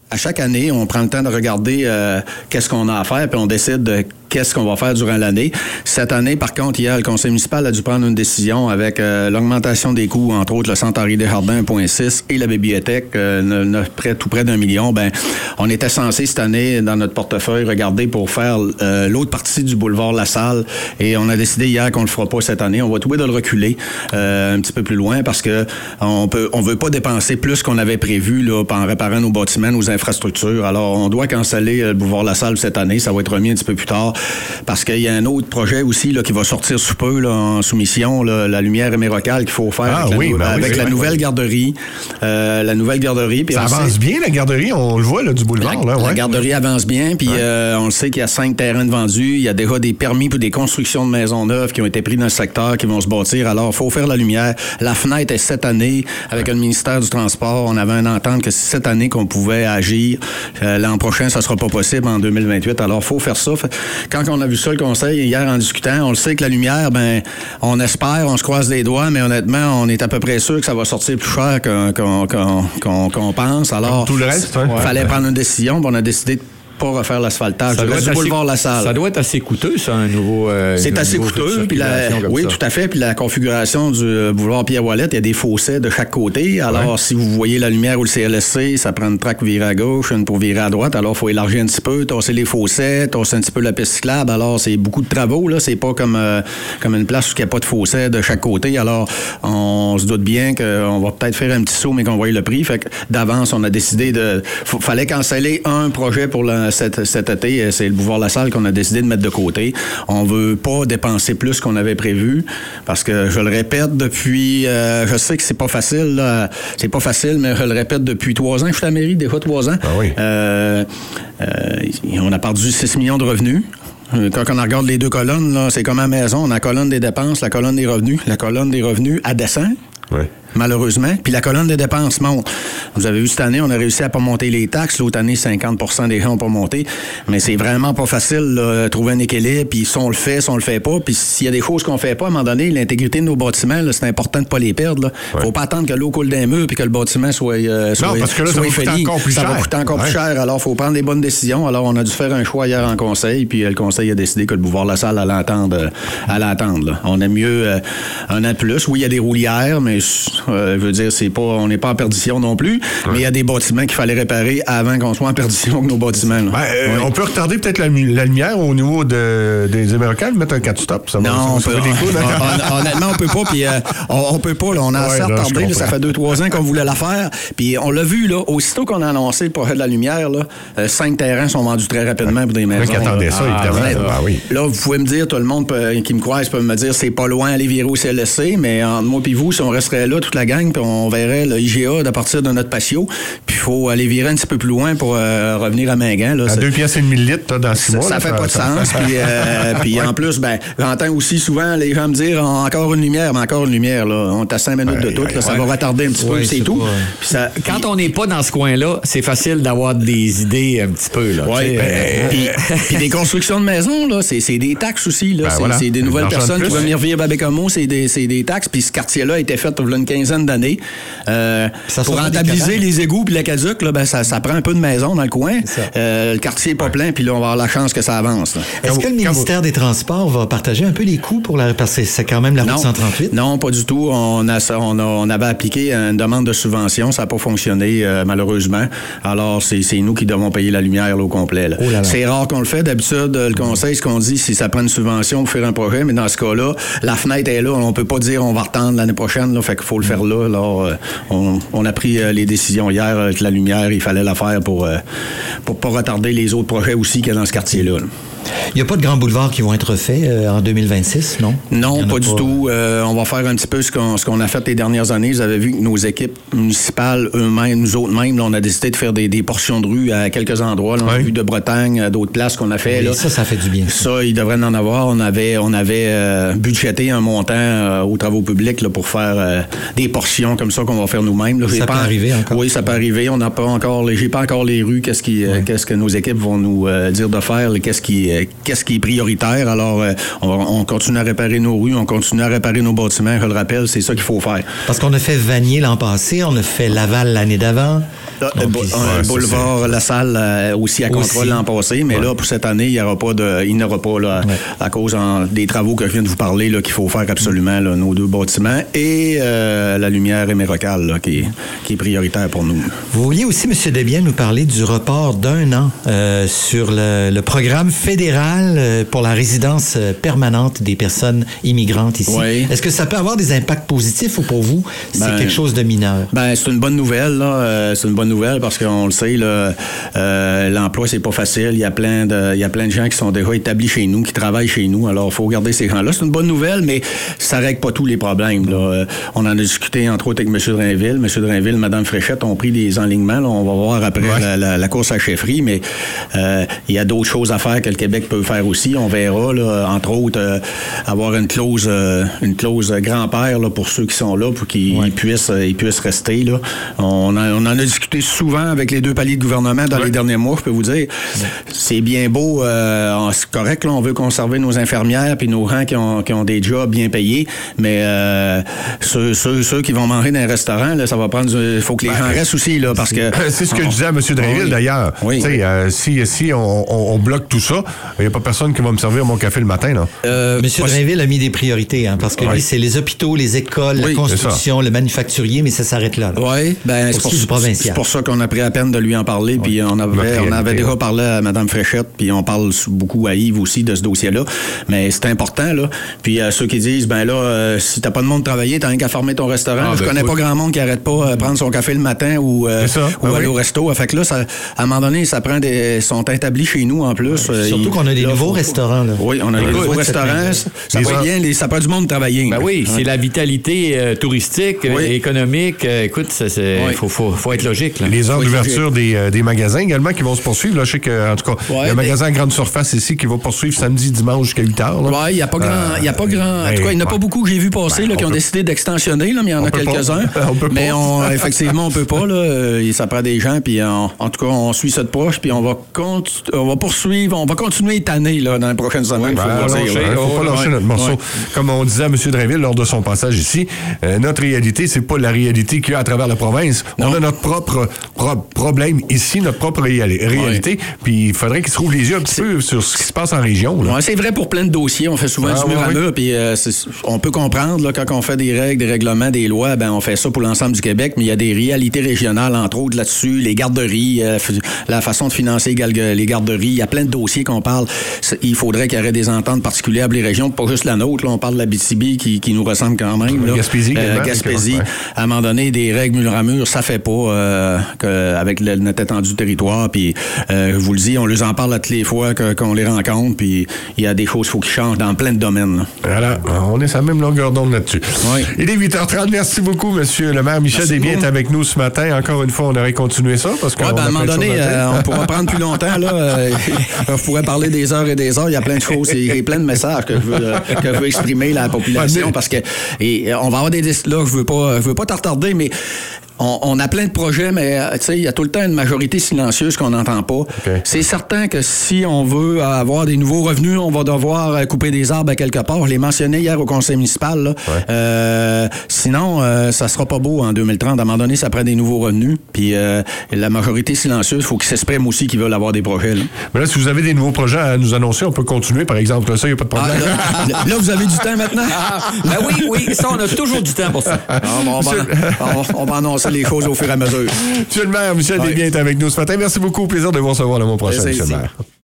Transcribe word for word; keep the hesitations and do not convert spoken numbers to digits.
à chaque année, on prend le temps de regarder euh, qu'est-ce qu'on a à faire, puis on décide de qu'est-ce qu'on va faire durant l'année. Cette année, par contre, hier, le conseil municipal a dû prendre une décision avec euh, l'augmentation des coûts, entre autres le centre Henri Desjardins un virgule six et la bibliothèque, euh, ne, ne, près, tout près d'un million. Ben, on était censé cette année, dans notre portefeuille, regarder pour faire euh, l'autre partie du boulevard La Salle, et on a décidé hier qu'on le fera pas cette année. On va trouver de le reculer euh, un petit peu plus loin parce que on peut, on veut pas dépenser plus qu'on avait prévu là, en réparant nos bâtiments, nos infrastructures. Alors, on doit canceller le boulevard La Salle cette année. Ça va être remis un petit peu plus tard. Parce qu'il y a un autre projet aussi là, qui va sortir sous peu là, en soumission, là, la lumière émerocale qu'il faut faire ah, avec, oui, la, ben avec oui, la oui, nouvelle oui. garderie. Euh, la nouvelle garderie. Puis ça avance sait, bien, la garderie, on le voit là, du boulevard. La, là, ouais. la garderie avance bien, puis ouais. euh, on le sait qu'il y a cinq terrains de vendus. Il y a déjà des permis pour des constructions de maisons neuves qui ont été pris dans le secteur, qui vont se bâtir. Alors, il faut faire la lumière. La fenêtre est cette année, avec ouais. le ministère du Transport. On avait une entente que c'est cette année qu'on pouvait agir. Euh, l'an prochain, ça sera pas possible en deux mille vingt-huit. Alors, il faut faire ça. Quand on a vu ça, le conseil, hier, en discutant, on le sait que la lumière, ben, on espère, on se croise les doigts, mais honnêtement, on est à peu près sûr que ça va sortir plus cher qu'on, qu'on, qu'on, qu'on, qu'on pense. Alors, tout le reste, il ouais. fallait prendre une décision, on a décidé de pas refaire l'asphaltage. Ça, doit être, boulevard La Salle. Ça doit être assez coûteux, ça, un nouveau... Euh, c'est assez nouveau coûteux. Puis la, oui, ça. Tout à fait. Puis la configuration du boulevard Pierre-Ouellette, il y a des fossés de chaque côté. Alors, ouais. si vous voyez la lumière ou le C L S C, ça prend une traque pour virer à gauche, une pour virer à droite. Alors, il faut élargir un petit peu, tasser les fossés, tasser un petit peu la piste cyclable. Alors, c'est beaucoup de travaux, là. C'est pas comme, euh, comme une place où il n'y a pas de fossés de chaque côté. Alors, on se doute bien qu'on va peut-être faire un petit saut, mais qu'on voit le prix. Fait que d'avance, on a décidé de... F- fallait canceller un projet pour la, cet, cet été. C'est le boulevard La Salle qu'on a décidé de mettre de côté. On veut pas dépenser plus qu'on avait prévu parce que, je le répète, depuis... Euh, je sais que c'est pas facile, là. C'est pas facile, mais je le répète depuis trois ans que je suis à la mairie, déjà trois ans. Ah oui. Euh, euh, on a perdu six millions de revenus. Quand on regarde les deux colonnes, là, c'est comme à la maison. On a la colonne des dépenses, la colonne des revenus. La colonne des revenus, elle descend. Oui. Malheureusement. Puis la colonne des dépenses monte. Vous avez vu cette année, on a réussi à pas monter les taxes. L'autre année, cinquante pour cent des gens n'ont pas monté. Mais c'est vraiment pas facile de trouver un équilibre. Puis si on le fait, si on le fait pas. Puis s'il y a des choses qu'on fait pas, à un moment donné, l'intégrité de nos bâtiments, là, c'est important de pas les perdre. Là. Ouais. Faut pas attendre que l'eau coule d'un mur puis que le bâtiment soit euh, soit, non, parce que là, ça va coûter encore plus ça cher. Ça va coûter encore ouais. plus cher. Alors, faut prendre les bonnes décisions. Alors, on a dû faire un choix hier en conseil. Puis euh, le conseil a décidé que le boulevard La Salle allait attendre. Euh, allait attendre là. On aime mieux euh, un an de plus. Oui, il y a des roulières, mais euh, je veux dire, c'est pas, on n'est pas en perdition non plus, ouais. mais il y a des bâtiments qu'il fallait réparer avant qu'on soit en perdition que nos bâtiments. Ben, euh, ouais. On peut retarder peut-être la, la lumière au niveau de, des Américains, mettre un quatre stop. Ça non, va, ça, on ça peut, des coups, on, honnêtement, on peut pas. Puis euh, on, on peut pas. Là, on a assez ouais, retardé. Là, ça fait deux, trois ans qu'on voulait la faire. Puis on l'a vu, là, aussitôt qu'on a annoncé le projet de la lumière, là, euh, cinq terrains sont vendus très rapidement pour des maisons. Qui attendaient ça, ah, évidemment. Ah, oui. Là, vous pouvez me dire, tout le monde peut, qui me croise peut me dire, c'est pas loin aller virer au C L S C, mais entre moi et vous, si on resterait là, toute la gang, puis on verrait le I G A à partir de notre patio, puis il faut aller virer un petit peu plus loin pour euh, revenir à Mingan. Là, à deux pièces et demi litres dans six mois. Ça, là, ça fait ça, pas de ça, sens. Puis, euh, puis en plus, ben, j'entends aussi souvent les gens me dire encore une lumière, mais encore une lumière. Là. On est à cinq minutes ouais, de tout. Ouais, là, ça ouais. va retarder un petit ouais, peu, c'est, c'est tout. Puis ça, quand puis, on n'est pas dans ce coin-là, c'est facile d'avoir des idées un petit peu. Là, ouais, ben, puis, puis des constructions de maisons, là, c'est, c'est des taxes aussi. Là. Ben, c'est, voilà. c'est des nouvelles personnes qui vont venir vivre à Baie-Comeau, c'est des, c'est des taxes. Puis ce quartier-là a été fait il y a une quinzaine d'années. Euh, pour rentabiliser les égouts puis la caduque, là, ben, ça, ça prend un peu de maison dans le coin. Euh, le quartier n'est pas plein, puis là, on va avoir la chance que ça avance. Là. Est-ce quand que le ministère vous... des Transports va partager un peu les coûts pour la... parce que c'est quand même la route non, cent trente-huit? Non, pas du tout. On, a, on, a, on avait appliqué une demande de subvention. Ça n'a pas fonctionné, euh, malheureusement. Alors, c'est, c'est nous qui devons payer la lumière là, au complet. Là. Oh là là. C'est rare qu'on le fait. D'habitude, le conseil, ce qu'on dit, c'est ça prend une subvention pour faire un projet, mais dans ce cas-là, la fenêtre est là. On peut pas dire on va retendre l'année prochaine. Là, fait qu'il faut le faire là. Alors, euh, on, on a pris euh, les décisions hier avec la lumière. Il fallait la faire pour euh, pour pas retarder les autres projets aussi qu'il y a dans ce quartier-là. Là. Il n'y a pas de grands boulevards qui vont être faits euh, en deux mille vingt-six, non? Non, pas, pas du pas... tout. Euh, on va faire un petit peu ce qu'on, ce qu'on a fait les dernières années. Vous avez vu que nos équipes municipales, eux-mêmes, nous autres mêmes, là, on a décidé de faire des, des portions de rue à quelques endroits. Là, on a vu de Bretagne, à d'autres places qu'on a fait. Oui, là. Ça, ça fait du bien. Ça, ça il devrait en avoir. On avait, on avait euh, budgété un montant euh, aux travaux publics là, pour faire euh, des portions comme ça qu'on va faire nous-mêmes. Là. J'ai Ça pas, peut arriver encore. Oui, ça peut arriver. On n'a pas encore, les- j'ai pas encore les rues. Qu'est-ce qui, euh, qu'est-ce que nos équipes vont nous euh, dire de faire, là, qu'est-ce qui, euh, qu'est-ce qui est prioritaire. Alors, euh, on, va- on continue à réparer nos rues, on continue à réparer nos bâtiments. Je le rappelle, c'est ça qu'il faut faire. Parce qu'on a fait Vanier l'an passé, on a fait Laval l'année d'avant. Là, Donc, le bo- il- un ouais, ça, boulevard La Salle euh, aussi à contrôle Aussi. l'an passé, mais là pour cette année il n'y aura pas de, il n'y aura pas là, Ouais. à cause en- des travaux que je viens de vous parler là, qu'il faut faire absolument là, nos deux bâtiments et euh, la lumière émerocale là, qui, est, qui est prioritaire pour nous. Vous vouliez aussi, M. Desbiens, nous parler du report d'un an euh, sur le, le programme fédéral euh, pour la résidence euh, permanente des personnes immigrantes ici. Oui. Est-ce que ça peut avoir des impacts positifs ou pour vous, c'est Ben, quelque chose de mineur? Ben c'est une bonne nouvelle là. Euh, c'est une bonne nouvelle parce qu'on le sait là, euh, l'emploi c'est pas facile. Il y a plein de, il y a plein de gens qui sont déjà établis chez nous, qui travaillent chez nous. Alors il faut garder ces gens-là. C'est une bonne nouvelle, mais ça règle pas tous les problèmes. Là. Euh, on en a discuté entre autres avec M. Drainville. M. Drainville, Mme Fréchette ont pris des enlignements. Là. On va voir après Ouais. la, la, la course à la chefferie, mais euh, il y a d'autres choses à faire que le Québec peut faire aussi. On verra là, entre autres euh, avoir une clause, euh, une clause grand-père là, pour ceux qui sont là, pour qu'ils Ouais. puissent, euh, ils puissent rester là. On, a- on en a discuté souvent avec les deux paliers de gouvernement dans Ouais. les derniers mois, je peux vous dire. C'est bien beau, euh, c'est correct, là, on veut conserver nos infirmières puis nos gens qui ont, qui ont des jobs bien payés, mais euh, ceux, ceux, ceux qui vont manger dans un restaurant, là, ça va prendre... Il faut que les gens restent aussi, là, parce que... C'est ce que je disais à M. Drainville, Oui. d'ailleurs. Oui. Tu sais, euh, si, si on, on- on bloque tout ça, il n'y a pas personne qui va me servir mon café le matin, là. Euh, Monsieur pas- Drainville a mis des priorités, hein, parce que Ouais. lui, c'est les hôpitaux, les écoles, Oui, la construction, le manufacturier, mais ça s'arrête là. là. Oui, ben, c'est Aussi pour, du provincial. c'est pour ça qu'on a pris la peine de lui en parler. Puis on Notre avait, on avait réalité, déjà là. parlé à Mme Fréchette, puis on parle beaucoup à Yves aussi de ce dossier-là. Mais c'est important, là. Puis à ceux qui disent, ben là, euh, si t'as pas de monde travailler, t'as rien qu'à fermer ton restaurant. Ah, Je ben, connais écoute. pas grand monde qui arrête pas de prendre son café le matin ou, euh, C'est ça, ou ben aller oui. au resto. Fait que là, ça, à un moment donné, ça prend des, ils sont établis chez nous en plus. Euh, Surtout ils- qu'on a des là, nouveaux faut- restaurants, là. Oui, on a des Écoute, nouveaux cette restaurants. main-d'œuvre. Ça Les va gens- bien, les- ça prend du monde travailler. Ben oui, Ouais. c'est la vitalité euh, touristique, euh, Oui. économique. Euh, écoute, il Oui. faut, faut, faut être logique. Là. Les heures Faut d'ouverture des, euh, des magasins également qui vont se poursuivre. Là, je sais que, en tout cas, il y a un Ouais, magasin à grande surface ici qui va poursuivre samedi, dimanche jusqu'à huit heures. là. Oui, il n'y a pas grand. Il y a pas grand. En tout cas, il n'y en a pas ouais. beaucoup que j'ai vu passer Ben, là, qui on ont peut- décidé d'extensionner, là, mais il y en On a peut pas. quelques-uns. On peut mais pas. on, effectivement, on peut pas. Là, Euh, ça prend des gens, puis on- en tout cas, on suit ça de proche, puis on va conti- on va poursuivre, on va continuer étaner là, dans les prochaines semaines. Ben, faut alors, le dire, il là. ne faut pas Ouais, lâcher ouais, notre morceau. ouais. Comme on disait à M. Drainville lors de son passage ici, euh, notre réalité, c'est pas la réalité qu'il y a à travers la province. On Non. a notre propre pro- problème ici, notre propre réali- réalité. Puis il faudrait qu'il se rouvre les yeux un petit peu sur ce qui se passe en région. Là. Ouais, c'est vrai pour plein de dossiers. On fait souvent Ah, du mur ouais, à ouais. mur, puis euh, c'est- on peut comprendre là, quand on fait des règles, des règlements, des lois, ben on fait ça pour l'ensemble du Québec, mais il y a des réalités régionales, entre autres là-dessus, les garderies, euh, f- la façon de financer gal- les garderies, il y a plein de dossiers qu'on parle. C'est- Il faudrait qu'il y ait des ententes particulières pour les régions, pas juste la nôtre. Là, on parle de la B T B qui, qui nous ressemble quand même. Là. Gaspésie également, Gaspésie. ouais. À un moment donné, des règles mur à mur, ça fait pas euh, que, avec le, notre étendue de territoire. Puis euh, je vous le dis, on les en parle à toutes les fois que- qu'on les rencontre. Puis il y a des choses qu'il faut qu'ils changent dans plein de domaines. Là. Voilà, on est sur la même longueur d'onde là-dessus. Oui. Il est huit heures trente. Merci beaucoup, Monsieur le maire. Michel Merci Desbiens beaucoup. est avec nous ce matin. Encore une fois, on aurait continué ça parce qu'on Ouais, ben, à a un moment plein de donné, choses à dire. euh, on pourra prendre plus longtemps. Là, euh, on pourrait parler des heures et des heures. Il y a plein de choses et, et plein de messages que je veux, euh, que je veux exprimer là, à la population. Parce que et, euh, on va avoir des listes là. Je veux pas, je veux pas t'attarder, mais on, on a plein de projets, mais euh, tu sais, il y a tout le temps une majorité silencieuse qu'on n'entend pas. C'est certain que si on veut avoir des nouveaux revenus, on va devoir euh, couper des arbres à quelque part. Je l'ai mentionné hier au conseil municipal. Là. Ouais. Euh, sinon, euh, ça sera pas beau en deux mille trente. À un moment donné, ça prend des nouveaux revenus. Puis euh, la majorité silencieuse, il faut qu'ils s'expriment aussi qu'ils veulent avoir des projets. Là, Mais là, si vous avez des nouveaux projets à nous annoncer, on peut continuer, par exemple. Ça, il n'y a pas de Ah, problème. là, là, vous avez du temps maintenant? Ah, ben oui, oui, ça, on a toujours du temps pour ça. Ah, bon, on, va, on, on va annoncer les choses au fur et à mesure. Monsieur le maire, Michel Ouais. Desbiens est avec nous ce matin. Merci beaucoup. Plaisir de vous recevoir le mois prochain, Plaisir Monsieur le ici. maire.